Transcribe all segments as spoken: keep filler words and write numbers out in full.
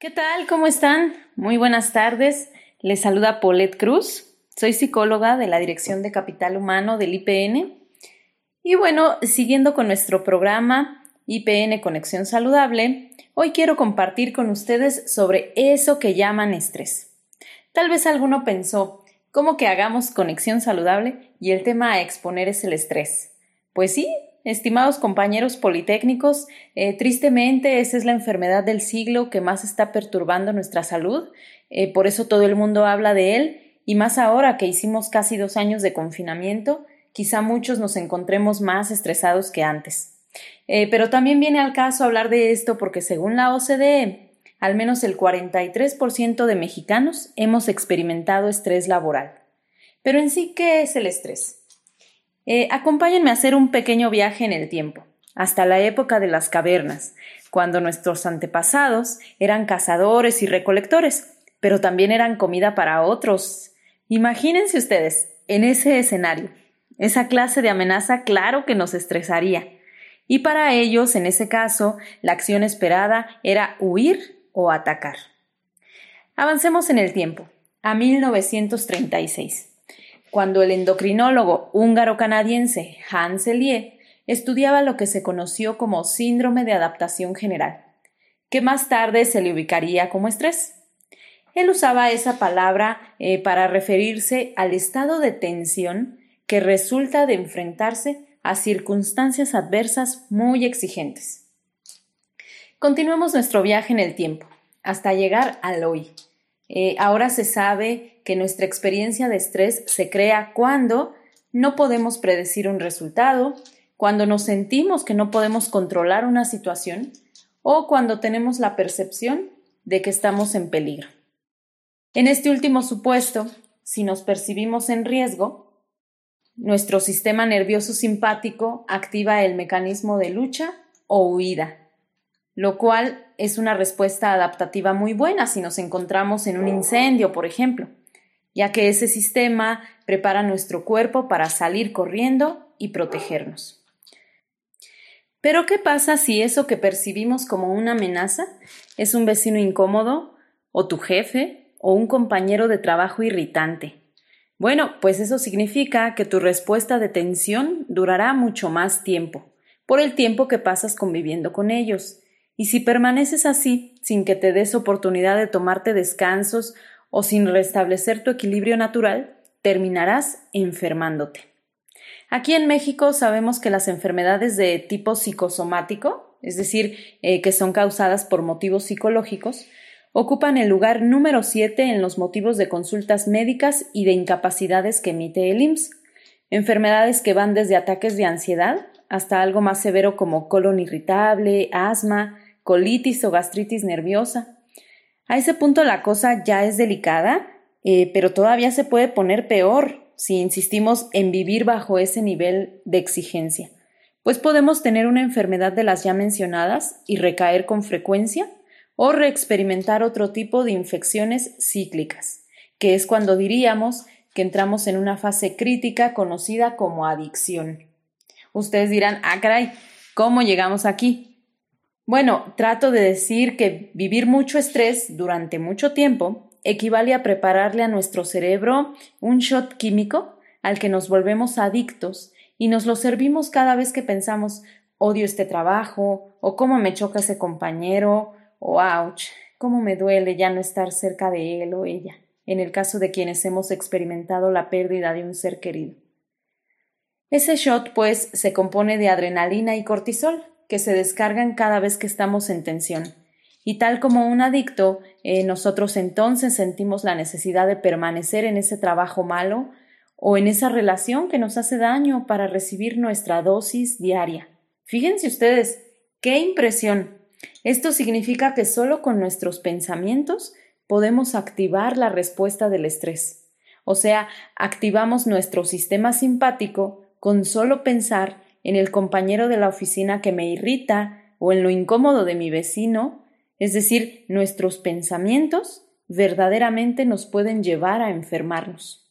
¿Qué tal? ¿Cómo están? Muy buenas tardes. Les saluda Paulette Cruz. Soy psicóloga de la Dirección de Capital Humano del I P N. Y bueno, siguiendo con nuestro programa I P N Conexión Saludable, hoy quiero compartir con ustedes sobre eso que llaman estrés. Tal vez alguno pensó, ¿cómo que hagamos conexión saludable y el tema a exponer es el estrés? Pues sí. Estimados compañeros politécnicos, eh, tristemente esa es la enfermedad del siglo que más está perturbando nuestra salud, eh, por eso todo el mundo habla de él y más ahora que hicimos casi dos años de confinamiento, quizá muchos nos encontremos más estresados que antes. Eh, pero también viene al caso hablar de esto porque según la O C D E, al menos el cuarenta y tres por ciento de mexicanos hemos experimentado estrés laboral. Pero en sí, ¿qué es el estrés? Eh, acompáñenme a hacer un pequeño viaje en el tiempo, hasta la época de las cavernas, cuando nuestros antepasados eran cazadores y recolectores, pero también eran comida para otros. Imagínense ustedes, en ese escenario, esa clase de amenaza claro que nos estresaría. Y para ellos, en ese caso, la acción esperada era huir o atacar. Avancemos en el tiempo, a mil novecientos treinta y seis. Cuando el endocrinólogo húngaro-canadiense Hans Selye estudiaba lo que se conoció como síndrome de adaptación general, que más tarde se le ubicaría como estrés. Él usaba esa palabra eh, para referirse al estado de tensión que resulta de enfrentarse a circunstancias adversas muy exigentes. Continuemos nuestro viaje en el tiempo, hasta llegar al hoy. Eh, ahora se sabe que nuestra experiencia de estrés se crea cuando no podemos predecir un resultado, cuando nos sentimos que no podemos controlar una situación o cuando tenemos la percepción de que estamos en peligro. En este último supuesto, si nos percibimos en riesgo, nuestro sistema nervioso simpático activa el mecanismo de lucha o huida, lo cual es una respuesta adaptativa muy buena si nos encontramos en un incendio, por ejemplo, ya que ese sistema prepara nuestro cuerpo para salir corriendo y protegernos. Pero ¿qué pasa si eso que percibimos como una amenaza es un vecino incómodo, o tu jefe, o un compañero de trabajo irritante? Bueno, pues eso significa que tu respuesta de tensión durará mucho más tiempo, por el tiempo que pasas conviviendo con ellos. Y si permaneces así, sin que te des oportunidad de tomarte descansos o sin restablecer tu equilibrio natural, terminarás enfermándote. Aquí en México sabemos que las enfermedades de tipo psicosomático, es decir, eh, que son causadas por motivos psicológicos, ocupan el lugar número siete en los motivos de consultas médicas y de incapacidades que emite el I M S S. Enfermedades que van desde ataques de ansiedad hasta algo más severo como colon irritable, asma, colitis o gastritis nerviosa. A ese punto la cosa ya es delicada, eh, pero todavía se puede poner peor si insistimos en vivir bajo ese nivel de exigencia, pues podemos tener una enfermedad de las ya mencionadas y recaer con frecuencia o reexperimentar otro tipo de infecciones cíclicas, que es cuando diríamos que entramos en una fase crítica conocida como adicción. Ustedes dirán, ah, caray, ¿cómo llegamos aquí? Bueno, trato de decir que vivir mucho estrés durante mucho tiempo equivale a prepararle a nuestro cerebro un shot químico al que nos volvemos adictos y nos lo servimos cada vez que pensamos, odio este trabajo, o cómo me choca ese compañero, o ouch, cómo me duele ya no estar cerca de él o ella, en el caso de quienes hemos experimentado la pérdida de un ser querido. Ese shot, pues, se compone de adrenalina y cortisol, que se descargan cada vez que estamos en tensión. Y tal como un adicto, eh, nosotros entonces sentimos la necesidad de permanecer en ese trabajo malo o en esa relación que nos hace daño para recibir nuestra dosis diaria. Fíjense ustedes, ¡qué impresión! Esto significa que solo con nuestros pensamientos podemos activar la respuesta del estrés. O sea, activamos nuestro sistema simpático con solo pensar en el compañero de la oficina que me irrita o en lo incómodo de mi vecino, es decir, nuestros pensamientos verdaderamente nos pueden llevar a enfermarnos.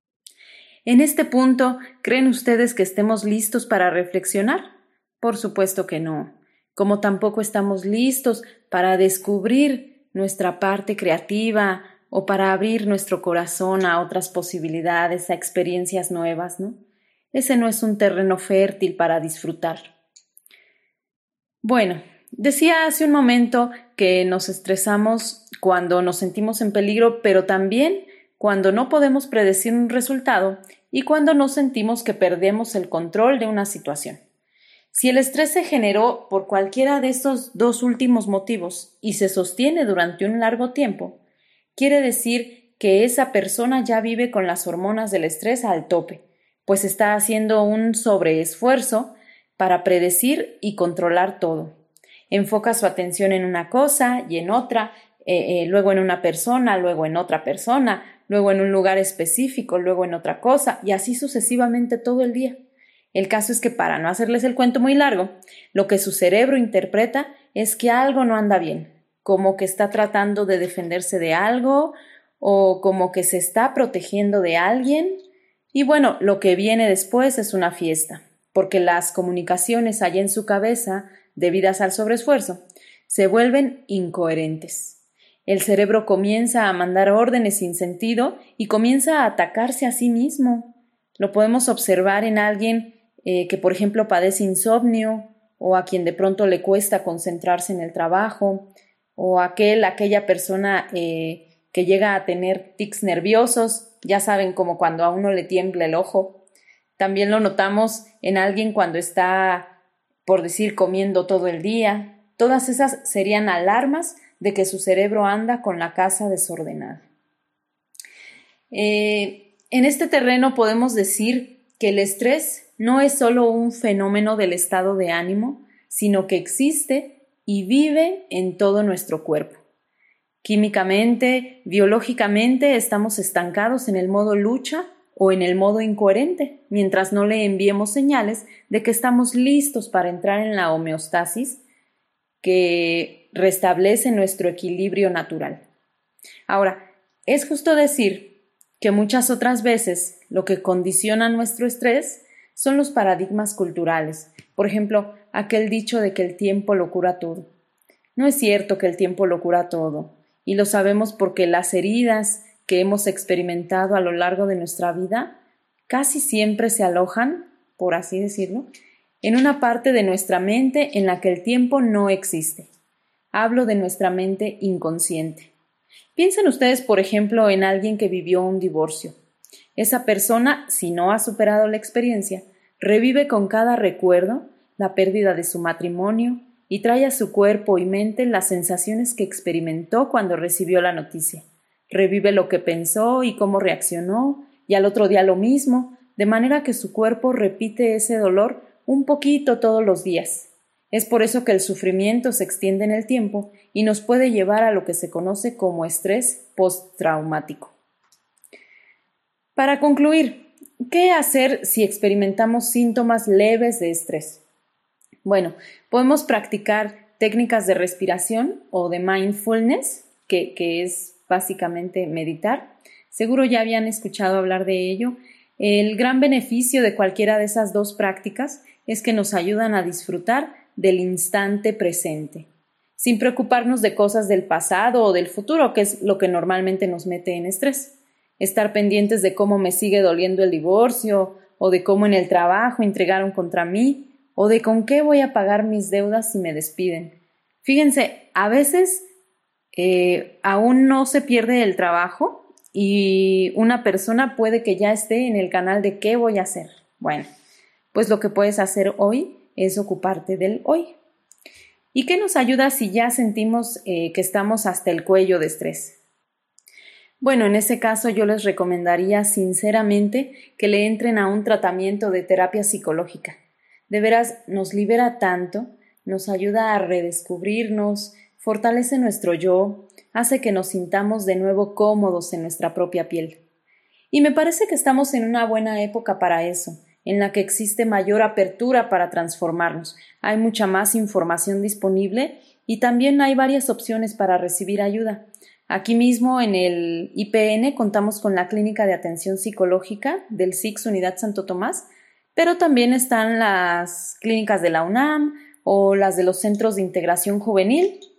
En este punto, ¿creen ustedes que estemos listos para reflexionar? Por supuesto que no, como tampoco estamos listos para descubrir nuestra parte creativa o para abrir nuestro corazón a otras posibilidades, a experiencias nuevas, ¿no? Ese no es un terreno fértil para disfrutar. Bueno, decía hace un momento que nos estresamos cuando nos sentimos en peligro, pero también cuando no podemos predecir un resultado y cuando nos sentimos que perdemos el control de una situación. Si el estrés se generó por cualquiera de estos dos últimos motivos y se sostiene durante un largo tiempo, quiere decir que esa persona ya vive con las hormonas del estrés al tope, pues está haciendo un sobreesfuerzo para predecir y controlar todo. Enfoca su atención en una cosa y en otra, eh, eh, luego en una persona, luego en otra persona, luego en un lugar específico, luego en otra cosa, y así sucesivamente todo el día. El caso es que, para no hacerles el cuento muy largo, lo que su cerebro interpreta es que algo no anda bien, como que está tratando de defenderse de algo o como que se está protegiendo de alguien. Y bueno, lo que viene después es una fiesta, porque las comunicaciones allá en su cabeza, debidas al sobreesfuerzo, se vuelven incoherentes. El cerebro comienza a mandar órdenes sin sentido y comienza a atacarse a sí mismo. Lo podemos observar en alguien eh, que, por ejemplo, padece insomnio, o a quien de pronto le cuesta concentrarse en el trabajo, o aquel, aquella persona eh, que llega a tener tics nerviosos, ya saben, como cuando a uno le tiembla el ojo. También lo notamos en alguien cuando está, por decir, comiendo todo el día. Todas esas serían alarmas de que su cerebro anda con la casa desordenada. Eh, en este terreno podemos decir que el estrés no es solo un fenómeno del estado de ánimo, sino que existe y vive en todo nuestro cuerpo. Químicamente, biológicamente, estamos estancados en el modo lucha o en el modo incoherente, mientras no le enviemos señales de que estamos listos para entrar en la homeostasis que restablece nuestro equilibrio natural. Ahora, es justo decir que muchas otras veces lo que condiciona nuestro estrés son los paradigmas culturales. Por ejemplo, aquel dicho de que el tiempo lo cura todo. No es cierto que el tiempo lo cura todo, y lo sabemos porque las heridas que hemos experimentado a lo largo de nuestra vida casi siempre se alojan, por así decirlo, en una parte de nuestra mente en la que el tiempo no existe. Hablo de nuestra mente inconsciente. Piensen ustedes, por ejemplo, en alguien que vivió un divorcio. Esa persona, si no ha superado la experiencia, revive con cada recuerdo la pérdida de su matrimonio y trae a su cuerpo y mente las sensaciones que experimentó cuando recibió la noticia. Revive lo que pensó y cómo reaccionó, y al otro día lo mismo, de manera que su cuerpo repite ese dolor un poquito todos los días. Es por eso que el sufrimiento se extiende en el tiempo y nos puede llevar a lo que se conoce como estrés postraumático. Para concluir, ¿qué hacer si experimentamos síntomas leves de estrés? Bueno, podemos practicar técnicas de respiración o de mindfulness, que, que es básicamente meditar. Seguro ya habían escuchado hablar de ello. El gran beneficio de cualquiera de esas dos prácticas es que nos ayudan a disfrutar del instante presente, sin preocuparnos de cosas del pasado o del futuro, que es lo que normalmente nos mete en estrés. Estar pendientes de cómo me sigue doliendo el divorcio, o de cómo en el trabajo entregaron contra mí, o de con qué voy a pagar mis deudas si me despiden. Fíjense, a veces eh, aún no se pierde el trabajo y una persona puede que ya esté en el canal de ¿qué voy a hacer? Bueno, pues lo que puedes hacer hoy es ocuparte del hoy. ¿Y qué nos ayuda si ya sentimos eh, que estamos hasta el cuello de estrés? Bueno, en ese caso yo les recomendaría sinceramente que le entren a un tratamiento de terapia psicológica. De veras, nos libera tanto, nos ayuda a redescubrirnos, fortalece nuestro yo, hace que nos sintamos de nuevo cómodos en nuestra propia piel. Y me parece que estamos en una buena época para eso, en la que existe mayor apertura para transformarnos. Hay mucha más información disponible y también hay varias opciones para recibir ayuda. Aquí mismo en el I P N contamos con la Clínica de Atención Psicológica del S I C S Unidad Santo Tomás, pero también están las clínicas de la UNAM o las de los Centros de Integración Juvenil,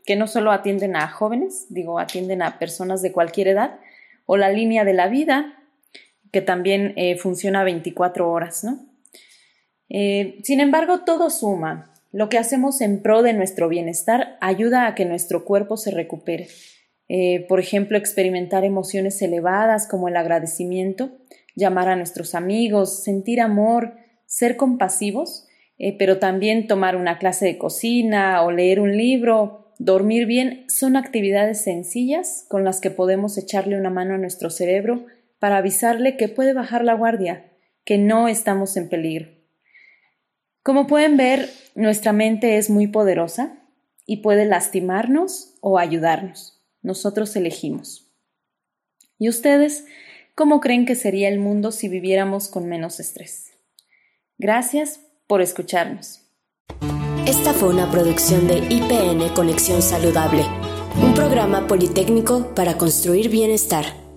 que no solo atienden a jóvenes, digo, atienden a personas de cualquier edad, o la línea de la vida, que también eh, funciona veinticuatro horas, ¿no? Eh, sin embargo, todo suma. Lo que hacemos en pro de nuestro bienestar ayuda a que nuestro cuerpo se recupere. Eh, por ejemplo, experimentar emociones elevadas como el agradecimiento, llamar a nuestros amigos, sentir amor, ser compasivos, eh, pero también tomar una clase de cocina o leer un libro, dormir bien, son actividades sencillas con las que podemos echarle una mano a nuestro cerebro para avisarle que puede bajar la guardia, que no estamos en peligro. Como pueden ver, nuestra mente es muy poderosa y puede lastimarnos o ayudarnos. Nosotros elegimos. ¿Y ustedes cómo creen que sería el mundo si viviéramos con menos estrés? Gracias por escucharnos. Esta fue una producción de I P N Conexión Saludable, un programa politécnico para construir bienestar.